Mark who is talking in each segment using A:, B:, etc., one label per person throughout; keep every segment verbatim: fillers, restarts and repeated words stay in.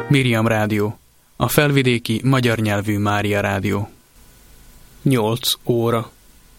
A: Miriam Rádió, a felvidéki magyar nyelvű Mária Rádió. nyolc óra.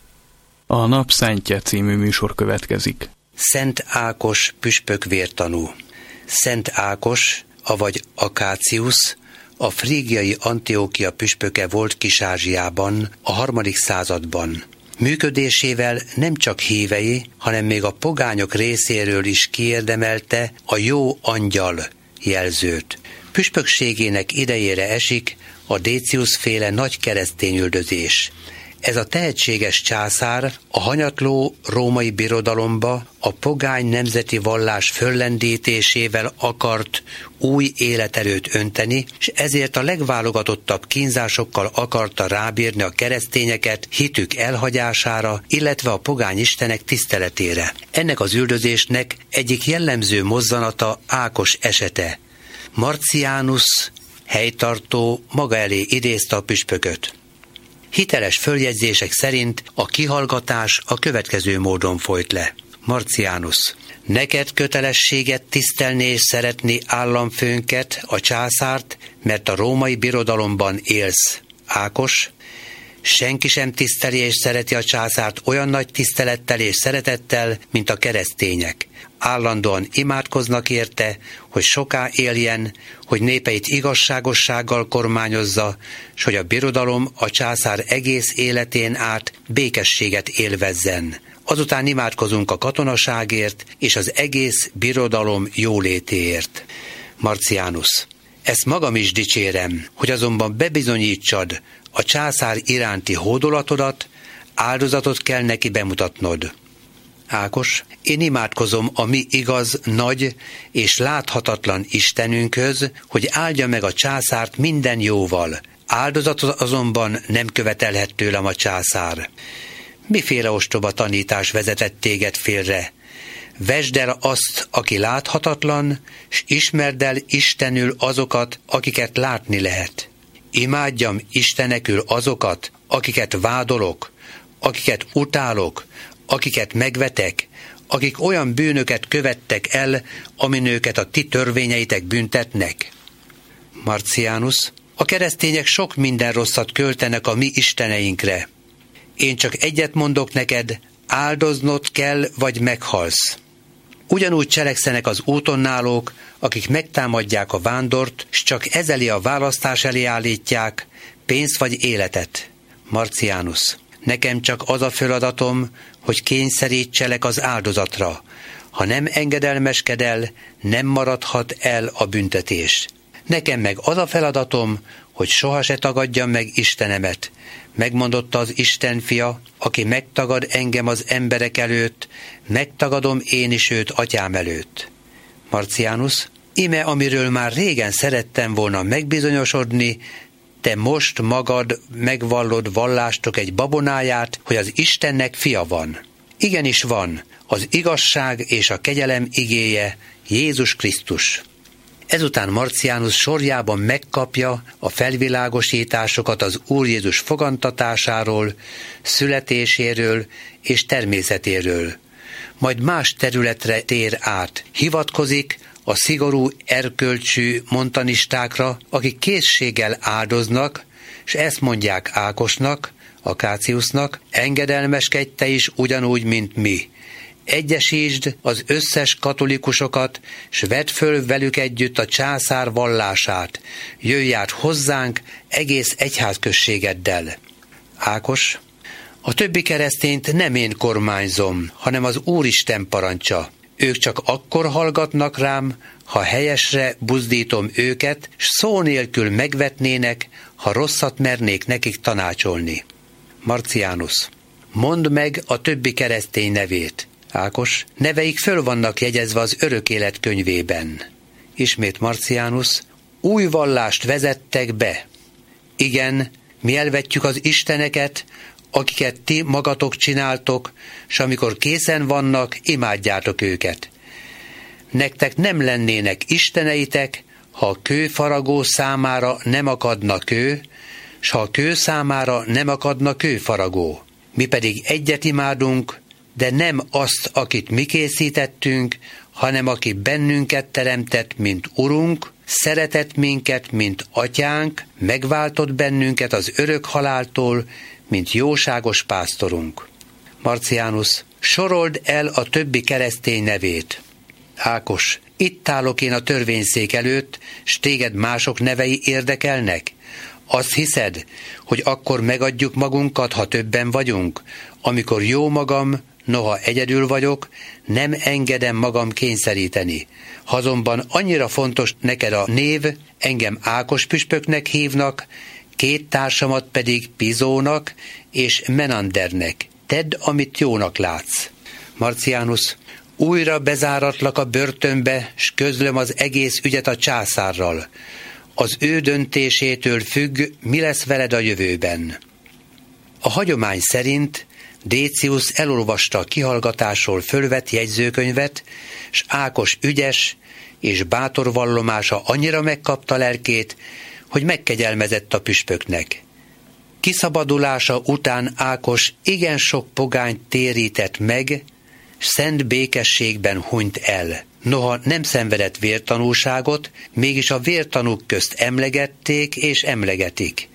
A: A Nap Szentje című műsor következik.
B: Szent Ákos püspök vértanú. Szent Ákos, avagy Akáciusz, a frígiai Antiókia püspöke volt Kis-Ázsiában a harmadik században. Működésével nem csak hívei, hanem még a pogányok részéről is kiérdemelte a jó angyal jelzőt. Püspökségének idejére esik a Déciusz-féle nagy keresztényüldözés. Ez a tehetséges császár a hanyatló római birodalomba a pogány nemzeti vallás föllendítésével akart új életerőt önteni, és ezért a legválogatottabb kínzásokkal akarta rábírni a keresztényeket hitük elhagyására, illetve a pogány istenek tiszteletére. Ennek az üldözésnek egyik jellemző mozzanata Ákos esete. Marcianus helytartó maga elé idézte a püspököt. Hiteles följegyzések szerint a kihallgatás a következő módon folyt le. Marcianus: neked kötelességet tisztelni és szeretni államfőnket, a császárt, mert a római birodalomban élsz. Ákos: senki sem tiszteli és szereti a császárt olyan nagy tisztelettel és szeretettel, mint a keresztények. Állandóan imádkoznak érte, hogy soká éljen, hogy népeit igazságossággal kormányozza, s hogy a birodalom a császár egész életén át békességet élvezzen. Azután imádkozunk a katonaságért és az egész birodalom jólétéért. Marcianus: ezt magam is dicsérem, hogy azonban bebizonyítsad a császár iránti hódolatodat, áldozatot kell neki bemutatnod. Ákos: én imádkozom a mi igaz, nagy és láthatatlan Istenünkhöz, hogy áldja meg a császárt minden jóval. Áldozatot azonban nem követelhet tőlem a császár. Miféle ostoba tanítás vezetett téged félre? Vesd el azt, aki láthatatlan, s ismerd el Istenül azokat, akiket látni lehet. Imádjam Istenekül azokat, akiket vádolok, akiket utálok, akiket megvetek, akik olyan bűnöket követtek el, amin őket a ti törvényeitek büntetnek. Marcianus: a keresztények sok minden rosszat költenek a mi isteneinkre. Én csak egyet mondok neked, áldoznod kell, vagy meghalsz. Ugyanúgy cselekszenek az útonnálók, akik megtámadják a vándort, s csak ezeli a választás elé állítják, pénzt vagy életet. Marcianus: nekem csak az a feladatom, hogy kényszerítselek az áldozatra. Ha nem engedelmeskedel, nem maradhat el a büntetés. Nekem meg az a feladatom, hogy soha se tagadjam meg Istenemet. Megmondotta az Isten fia, aki megtagad engem az emberek előtt, megtagadom én is őt atyám előtt. Marcianus: íme amiről már régen szerettem volna megbizonyosodni, te most magad megvallod vallástok egy babonáját, hogy az Istennek fia van. Igenis van, az igazság és a kegyelem igéje, Jézus Krisztus. Ezután Marcianus sorjában megkapja a felvilágosításokat az Úr Jézus fogantatásáról, születéséről és természetéről. Majd más területre tér át, hivatkozik a szigorú erkölcsű montanistákra, akik készséggel áldoznak, és ezt mondják Ákosnak, Akáciusznak: engedelmeskedj te is ugyanúgy, mint mi. Egyesítsd az összes katolikusokat, s vedd föl velük együtt a császár vallását. Jöjj át hozzánk egész egyházközségeddel. Ákos: a többi keresztényt nem én kormányzom, hanem az Úristen parancsa. Ők csak akkor hallgatnak rám, ha helyesre buzdítom őket, s szó nélkül megvetnének, ha rosszat mernék nekik tanácsolni. Marcianus: mondd meg a többi keresztény nevét. Ákos: neveik föl vannak jegyezve az örök élet könyvében. Ismét Marcianus: új vallást vezettek be. Igen, mi elvetjük az isteneket, akiket ti magatok csináltok, s amikor készen vannak, imádjátok őket. Nektek nem lennének isteneitek, ha a kőfaragó számára nem akadna kő, s ha a kő számára nem akadna kőfaragó. Mi pedig egyet imádunk, de nem azt, akit mi készítettünk, hanem aki bennünket teremtett, mint Urunk, szeretett minket, mint atyánk, megváltott bennünket az örök haláltól, mint jóságos pásztorunk. Marcianus, sorold el a többi keresztény nevét. Ákos, itt állok én a törvényszék előtt, s téged mások nevei érdekelnek? Azt hiszed, hogy akkor megadjuk magunkat, ha többen vagyunk, amikor jó magam, noha egyedül vagyok, nem engedem magam kényszeríteni. Ha azonban annyira fontos neked a név, engem Ákos püspöknek hívnak, két társamat pedig Pizónak és Menandernek. Tedd, amit jónak látsz. Marcianus, újra bezáratlak a börtönbe, s közlöm az egész ügyet a császárral. Az ő döntésétől függ, mi lesz veled a jövőben. A hagyomány szerint Décius elolvasta a kihallgatásról fölvett jegyzőkönyvet, s Ákos ügyes és bátor vallomása annyira megkapta lelkét, hogy megkegyelmezett a püspöknek. Kiszabadulása után Ákos igen sok pogányt térített meg, s szent békességben hunyt el. Noha nem szenvedett vértanúságot, mégis a vértanúk közt emlegették és emlegetik.